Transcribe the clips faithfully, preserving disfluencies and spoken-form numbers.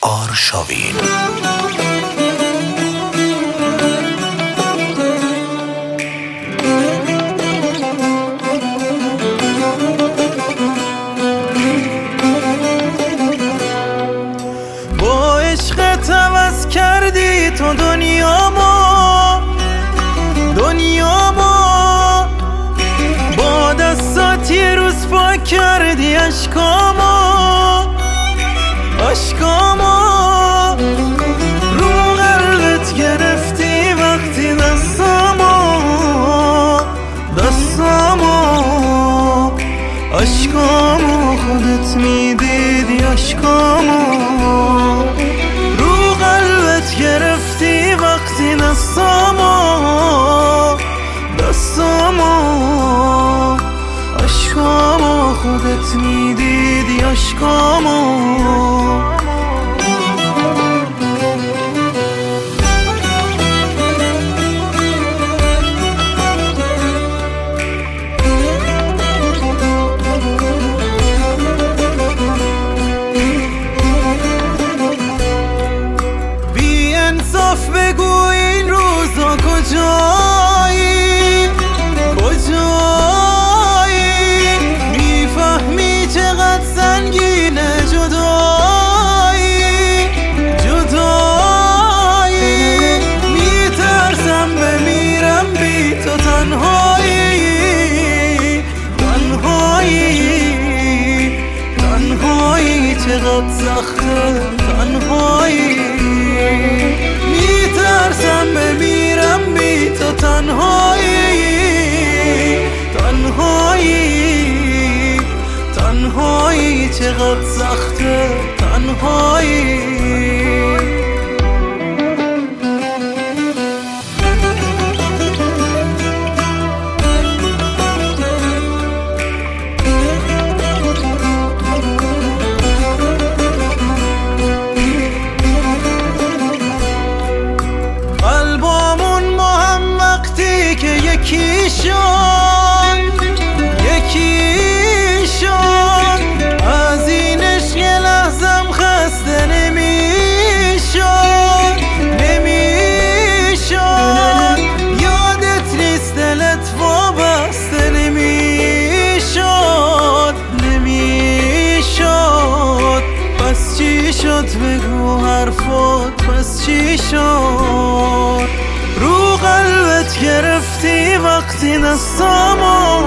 آرشاوین. با عشقت عوض کردی تو دنیامو دنیامو با دستات یه روز پاک کردی عشقامو عشقامو رو قلبت گرفتی وقتی دستامو دستامو عشقامو خودت میدیدی عشقامو رو قلبت گرفتی وقتی دستامو دستامو عشقامو خودت میدیدی عشقامو. بی انصاف بگو این روزا کجایی کجایی میفهمی چقدر سنگینه جدایی جدایی میترسم بمیرم بی تو تنهایی تنهایی تنهایی چقدر سخته تنهایی میترسم بمیرم بی تو تنهایی تنهایی تنهایی چقدر سخته تنهایی. یکی شد یکی شد از این عشق لحظم خسته نمیشد نمیشد یادت نیست دلت وابسته نمیشد نمیشد پس چی شد بگو حرفات پس چی شد رو قلبت گرفتی وقتی دستامو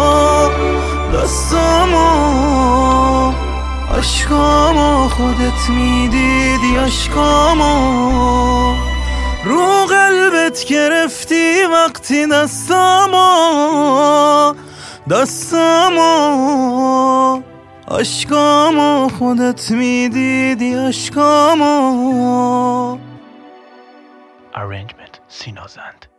دستامو عشقامو خودت میدیدی عشقامو رو قلبت گرفتی وقتی دستامو دستامو عشقامو خودت میدیدی عشقامو. Arrangement سینازند.